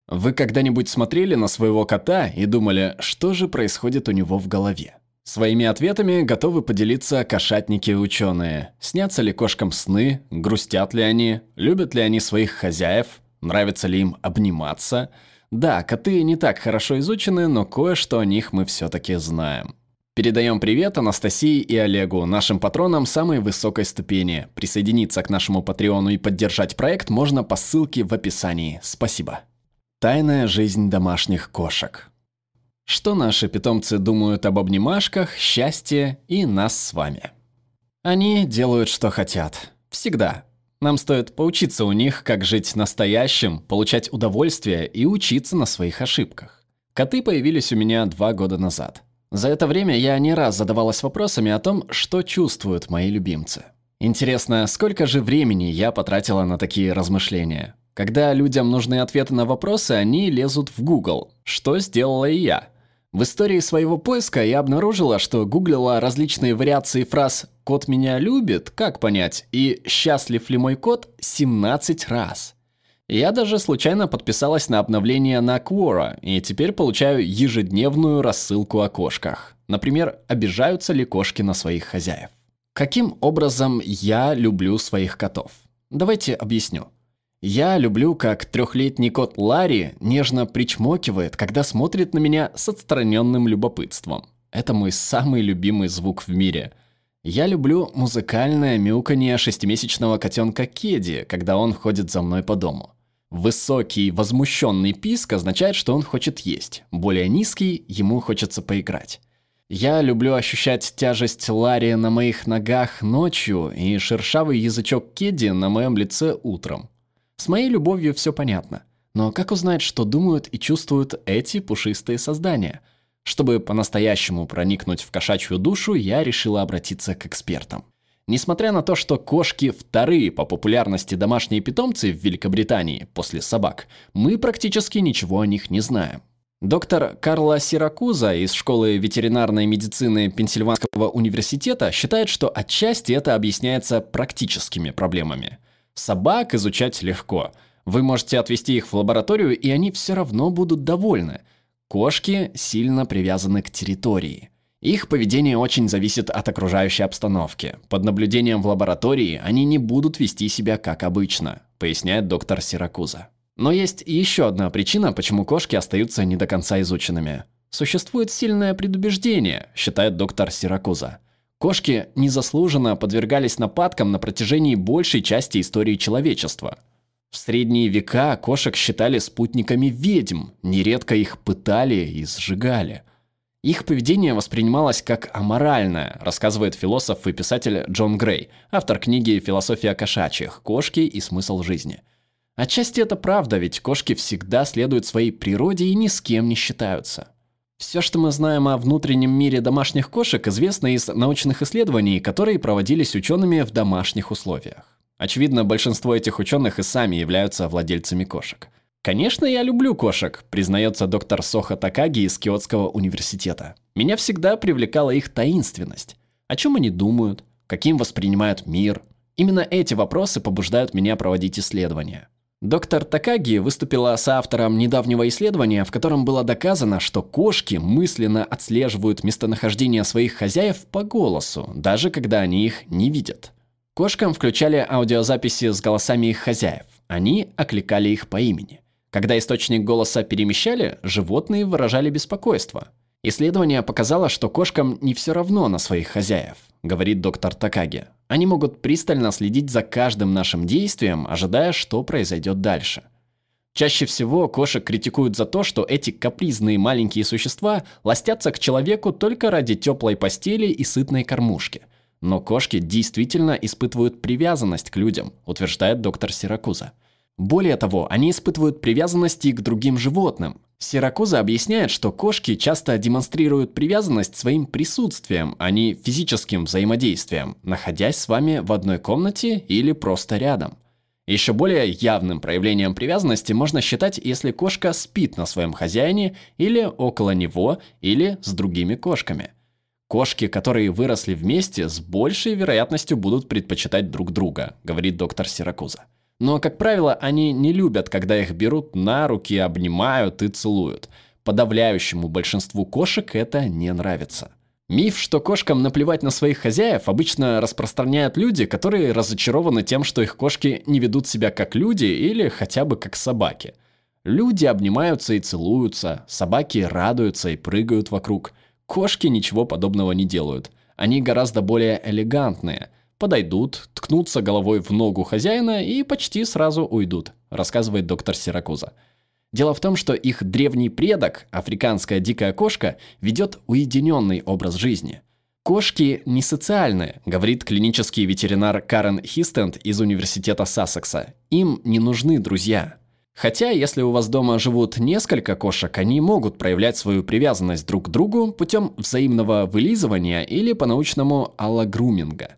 Вы когда-нибудь смотрели на своего кота и думали, что же происходит у него в голове? Своими ответами готовы поделиться кошатники и ученые. Снятся ли кошкам сны, грустят ли они, любят ли они своих хозяев, нравится ли им обниматься? Да, коты не так хорошо изучены, но кое-что о них мы все-таки знаем. Передаем привет Анастасии и Олегу, нашим патронам самой высокой ступени. Присоединиться к нашему Патреону и поддержать проект можно по ссылке в описании. Спасибо. Тайная жизнь домашних кошек. Что наши питомцы думают об обнимашках, счастье и нас с вами? Они делают, что хотят. Всегда. Нам стоит поучиться у них, как жить настоящим, получать удовольствие и учиться на своих ошибках. Коты появились у меня 2 года назад. За это время я не раз задавалась вопросами о том, что чувствуют мои любимцы. Интересно, сколько же времени я потратила на такие размышления? Когда людям нужны ответы на вопросы, они лезут в Google, что сделала и я. В истории своего поиска я обнаружила, что гуглила различные вариации фраз «кот меня любит», «как понять» и «счастлив ли мой кот» 17 раз. Я даже случайно подписалась на обновление на Quora, и теперь получаю ежедневную рассылку о кошках. Например, обижаются ли кошки на своих хозяев. Каким образом я люблю своих котов? Давайте объясню. Я люблю, как 3-летний кот Ларри нежно причмокивает, когда смотрит на меня с отстраненным любопытством. Это мой самый любимый звук в мире. Я люблю музыкальное мяуканье 6-месячного котенка Кеди, когда он ходит за мной по дому. Высокий, возмущенный писк означает, что он хочет есть. Более низкий, ему хочется поиграть. Я люблю ощущать тяжесть Ларри на моих ногах ночью и шершавый язычок Кеди на моем лице утром. С моей любовью все понятно. Но как узнать, что думают и чувствуют эти пушистые создания? Чтобы по-настоящему проникнуть в кошачью душу, я решила обратиться к экспертам. Несмотря на то, что кошки вторые по популярности домашние питомцы в Великобритании после собак, мы практически ничего о них не знаем. Доктор Карла Сиракуза из школы ветеринарной медицины Пенсильванского университета считает, что отчасти это объясняется практическими проблемами. Собак изучать легко. Вы можете отвезти их в лабораторию, и они все равно будут довольны. Кошки сильно привязаны к территории. Их поведение очень зависит от окружающей обстановки. Под наблюдением в лаборатории они не будут вести себя как обычно, поясняет доктор Сиракуза. Но есть еще одна причина, почему кошки остаются не до конца изученными. Существует сильное предубеждение, считает доктор Сиракуза. Кошки незаслуженно подвергались нападкам на протяжении большей части истории человечества. В средние века кошек считали спутниками ведьм, нередко их пытали и сжигали. Их поведение воспринималось как аморальное, рассказывает философ и писатель Джон Грей, автор книги «Философия кошачьих. Кошки и смысл жизни». Отчасти это правда, ведь кошки всегда следуют своей природе и ни с кем не считаются. Все, что мы знаем о внутреннем мире домашних кошек, известно из научных исследований, которые проводились учеными в домашних условиях. Очевидно, большинство этих ученых и сами являются владельцами кошек. «Конечно, я люблю кошек», признается доктор Сохо Такаги из Киотского университета. «Меня всегда привлекала их таинственность. О чем они думают? Каким воспринимают мир? Именно эти вопросы побуждают меня проводить исследования». Доктор Такаги выступила соавтором недавнего исследования, в котором было доказано, что кошки мысленно отслеживают местонахождение своих хозяев по голосу, даже когда они их не видят. Кошкам включали аудиозаписи с голосами их хозяев. Они окликали их по имени. Когда источник голоса перемещали, животные выражали беспокойство. Исследование показало, что кошкам не все равно на своих хозяев, говорит доктор Такаги. Они могут пристально следить за каждым нашим действием, ожидая, что произойдет дальше. Чаще всего кошек критикуют за то, что эти капризные маленькие существа ластятся к человеку только ради теплой постели и сытной кормушки. Но кошки действительно испытывают привязанность к людям, утверждает доктор Сиракуза. Более того, они испытывают привязанность и к другим животным. Сиракуза объясняет, что кошки часто демонстрируют привязанность своим присутствием, а не физическим взаимодействием, находясь с вами в одной комнате или просто рядом. Еще более явным проявлением привязанности можно считать, если кошка спит на своем хозяине или около него, или с другими кошками. Кошки, которые выросли вместе, с большей вероятностью будут предпочитать друг друга, говорит доктор Сиракуза. Но, как правило, они не любят, когда их берут на руки, обнимают и целуют. Подавляющему большинству кошек это не нравится. Миф, что кошкам наплевать на своих хозяев, обычно распространяют люди, которые разочарованы тем, что их кошки не ведут себя как люди или хотя бы как собаки. Люди обнимаются и целуются, собаки радуются и прыгают вокруг. Кошки ничего подобного не делают. Они гораздо более элегантные. Подойдут, ткнутся головой в ногу хозяина и почти сразу уйдут, рассказывает доктор Сиракуза. Дело в том, что их древний предок, африканская дикая кошка, ведет уединенный образ жизни. Кошки не социальные, говорит клинический ветеринар Карен Хистенд из университета Сассекса. Им не нужны друзья. Хотя, если у вас дома живут несколько кошек, они могут проявлять свою привязанность друг к другу путем взаимного вылизывания или по-научному аллогруминга.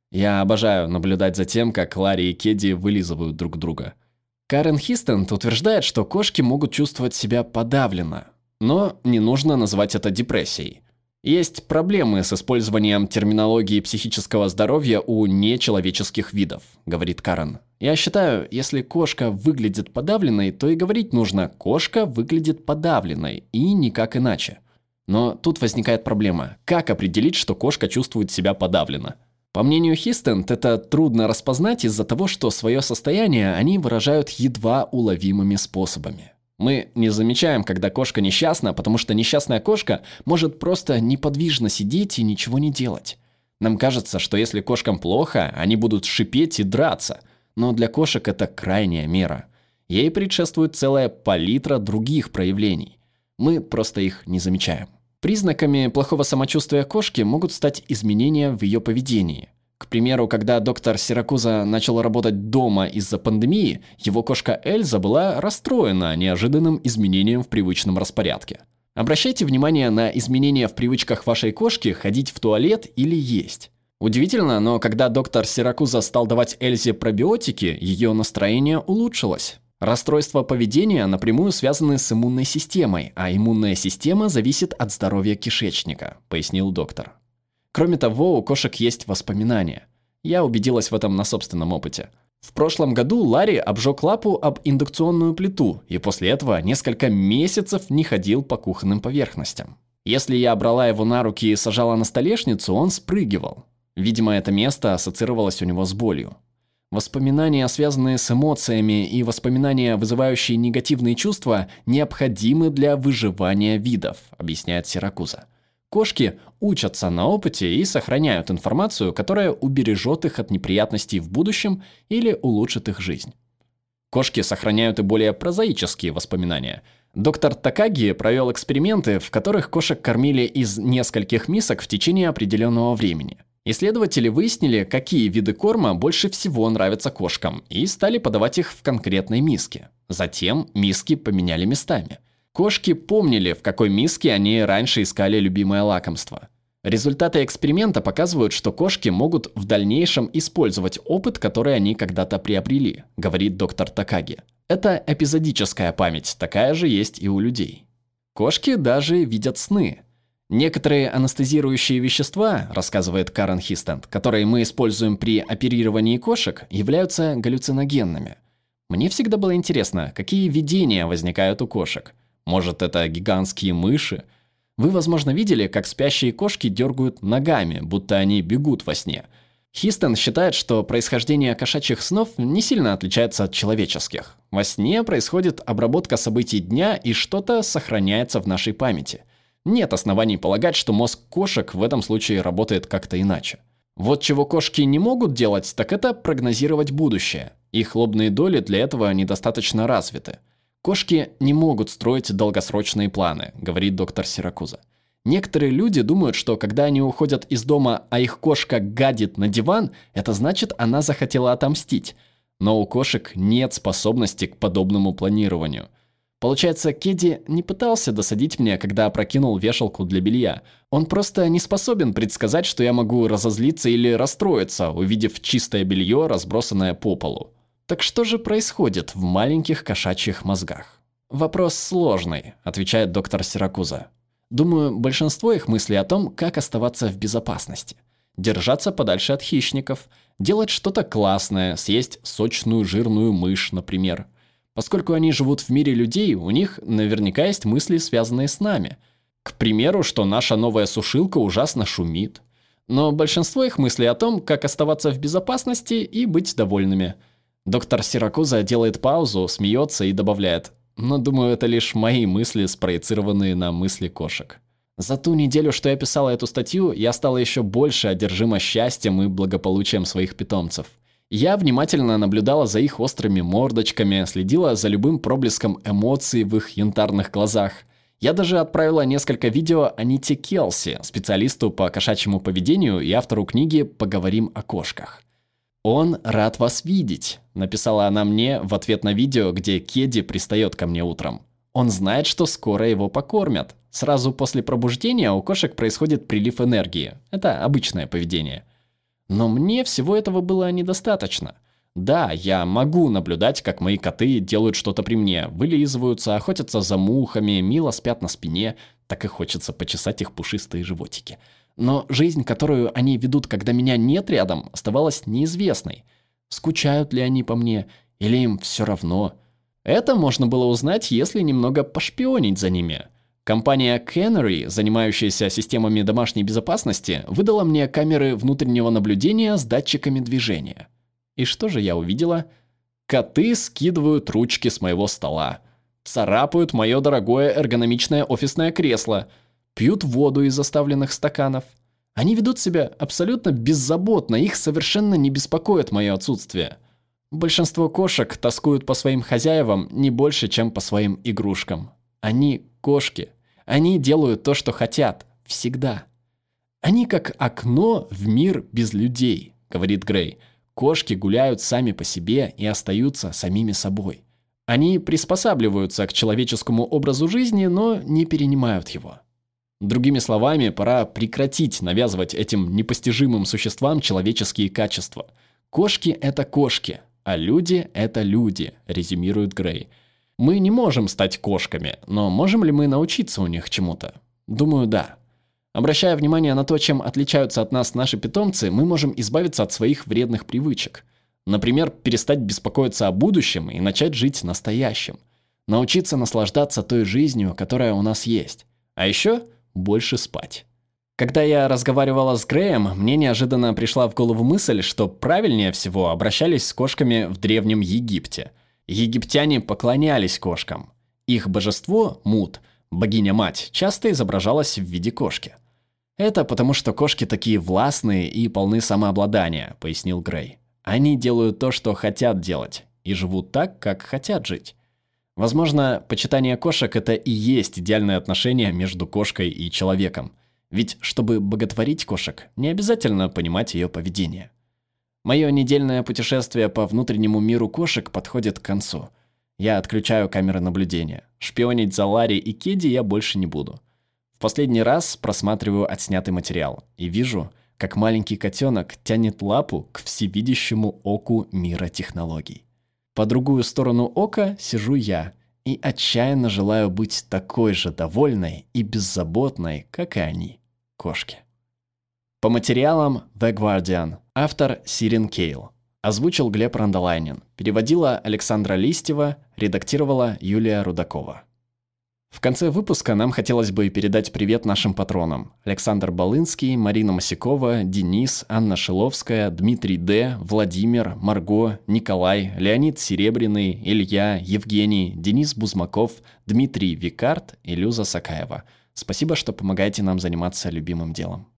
Я обожаю наблюдать за тем, как Ларри и Кеди вылизывают друг друга. Карен Хистенд утверждает, что кошки могут чувствовать себя подавленно, но не нужно называть это депрессией. Есть проблемы с использованием терминологии психического здоровья у нечеловеческих видов, говорит Карен. Я считаю, если кошка выглядит подавленной, то и говорить нужно «кошка выглядит подавленной» и никак иначе. Но тут возникает проблема. Как определить, что кошка чувствует себя подавленно? По мнению Хистенд, это трудно распознать из-за того, что свое состояние они выражают едва уловимыми способами. Мы не замечаем, когда кошка несчастна, потому что несчастная кошка может просто неподвижно сидеть и ничего не делать. Нам кажется, что если кошкам плохо, они будут шипеть и драться. Но для кошек это крайняя мера. Ей предшествует целая палитра других проявлений. Мы просто их не замечаем. Признаками плохого самочувствия кошки могут стать изменения в ее поведении. К примеру, когда доктор Сиракуза начал работать дома из-за пандемии, его кошка Эльза была расстроена неожиданным изменением в привычном распорядке. Обращайте внимание на изменения в привычках вашей кошки ходить в туалет или есть. Удивительно, но когда доктор Сиракуза стал давать Эльзе пробиотики, ее настроение улучшилось. Расстройства поведения напрямую связаны с иммунной системой, а иммунная система зависит от здоровья кишечника, пояснил доктор. Кроме того, у кошек есть воспоминания. Я убедилась в этом на собственном опыте. В прошлом году Ларри обжег лапу об индукционную плиту и после этого несколько месяцев не ходил по кухонным поверхностям. Если я брала его на руки и сажала на столешницу, он спрыгивал. Видимо, это место ассоциировалось у него с болью. Воспоминания, связанные с эмоциями, и воспоминания, вызывающие негативные чувства, необходимы для выживания видов, объясняет Сиракуза. Кошки учатся на опыте и сохраняют информацию, которая убережет их от неприятностей в будущем или улучшит их жизнь. Кошки сохраняют и более прозаические воспоминания. Доктор Такаги провел эксперименты, в которых кошек кормили из нескольких мисок в течение определенного времени. Исследователи выяснили, какие виды корма больше всего нравятся кошкам, и стали подавать их в конкретной миске. Затем миски поменяли местами. Кошки помнили, в какой миске они раньше искали любимое лакомство. Результаты эксперимента показывают, что кошки могут в дальнейшем использовать опыт, который они когда-то приобрели, говорит доктор Такаги. Это эпизодическая память, такая же есть и у людей. Кошки даже видят сны. Некоторые анестезирующие вещества, рассказывает Карен Хистенд, которые мы используем при оперировании кошек, являются галлюциногенными. Мне всегда было интересно, какие видения возникают у кошек. Может, это гигантские мыши? Вы, возможно, видели, как спящие кошки дергают ногами, будто они бегут во сне. Хистенд считает, что происхождение кошачьих снов не сильно отличается от человеческих. Во сне происходит обработка событий дня, и что-то сохраняется в нашей памяти. Нет оснований полагать, что мозг кошек в этом случае работает как-то иначе. Вот чего кошки не могут делать, так это прогнозировать будущее. Их лобные доли для этого недостаточно развиты. Кошки не могут строить долгосрочные планы, говорит доктор Сиракуза. Некоторые люди думают, что когда они уходят из дома, а их кошка гадит на диван, это значит, она захотела отомстить. Но у кошек нет способности к подобному планированию. Получается, Кеди не пытался досадить мне, когда опрокинул вешалку для белья. Он просто не способен предсказать, что я могу разозлиться или расстроиться, увидев чистое белье, разбросанное по полу. Так что же происходит в маленьких кошачьих мозгах? Вопрос сложный, отвечает доктор Сиракуза. Думаю, большинство их мыслей о том, как оставаться в безопасности. держаться подальше от хищников, делать что-то классное, съесть сочную жирную мышь, например. Поскольку они живут в мире людей, у них наверняка есть мысли, связанные с нами. К примеру, что наша новая сушилка ужасно шумит. Но большинство их мыслей о том, как оставаться в безопасности и быть довольными. Доктор Сиракуза делает паузу, смеется и добавляет: «Но думаю, это лишь мои мысли, спроецированные на мысли кошек». За ту неделю, что я писала эту статью, я стала еще больше одержима счастьем и благополучием своих питомцев. Я внимательно наблюдала за их острыми мордочками, следила за любым проблеском эмоций в их янтарных глазах. Я даже отправила несколько видео Аните Келси, специалисту по кошачьему поведению и автору книги «Поговорим о кошках». «Он рад вас видеть», — написала она мне в ответ на видео, где Кеди пристает ко мне утром. «Он знает, что скоро его покормят. Сразу после пробуждения у кошек происходит прилив энергии. Это обычное поведение». Но мне всего этого было недостаточно. Да, я могу наблюдать, как мои коты делают что-то при мне, вылизываются, охотятся за мухами, мило спят на спине, так и хочется почесать их пушистые животики. Но жизнь, которую они ведут, когда меня нет рядом, оставалась неизвестной. Скучают ли они по мне, или им все равно? Это можно было узнать, если немного пошпионить за ними. Компания Canary, занимающаяся системами домашней безопасности, выдала мне камеры внутреннего наблюдения с датчиками движения. И что же я увидела? Коты скидывают ручки с моего стола, царапают мое дорогое эргономичное офисное кресло, пьют воду из оставленных стаканов. Они ведут себя абсолютно беззаботно, их совершенно не беспокоит мое отсутствие. Большинство кошек тоскуют по своим хозяевам не больше, чем по своим игрушкам. Они кошки. Они делают то, что хотят. Всегда. Они как окно в мир без людей, говорит Грей. Кошки гуляют сами по себе и остаются самими собой. Они приспосабливаются к человеческому образу жизни, но не перенимают его. Другими словами, пора прекратить навязывать этим непостижимым существам человеческие качества. Кошки – это кошки, а люди – это люди, резюмирует Грей. Мы не можем стать кошками, но можем ли мы научиться у них чему-то? Думаю, да. Обращая внимание на то, чем отличаются от нас наши питомцы, мы можем избавиться от своих вредных привычек. Например, перестать беспокоиться о будущем и начать жить настоящим. Научиться наслаждаться той жизнью, которая у нас есть. А еще больше спать. Когда я разговаривала с Греем, мне неожиданно пришла в голову мысль, что правильнее всего обращались с кошками в Древнем Египте. Египтяне поклонялись кошкам. Их божество, Мут, богиня-мать, часто изображалась в виде кошки. «Это потому, что кошки такие властные и полны самообладания», — пояснил Грей. «Они делают то, что хотят делать, и живут так, как хотят жить». Возможно, почитание кошек – это и есть идеальное отношение между кошкой и человеком. Ведь, чтобы боготворить кошек, не обязательно понимать ее поведение. Мое недельное путешествие по внутреннему миру кошек подходит к концу. Я отключаю камеры наблюдения. Шпионить за Ларри и Кеди я больше не буду. В последний раз просматриваю отснятый материал и вижу, как маленький котенок тянет лапу к всевидящему оку мира технологий. По другую сторону ока сижу я и отчаянно желаю быть такой же довольной и беззаботной, как и они, кошки. По материалам The Guardian. Автор Сирин Кейл. Озвучил Глеб Рандолайнин. Переводила Александра Листьева. Редактировала Юлия Рудакова. В конце выпуска нам хотелось бы передать привет нашим патронам. Александр Балынский, Марина Масякова, Денис, Анна Шиловская, Дмитрий Д., Владимир, Марго, Николай, Леонид Серебряный, Илья, Евгений, Денис Бузмаков, Дмитрий Викарт и Люза Сакаева. Спасибо, что помогаете нам заниматься любимым делом.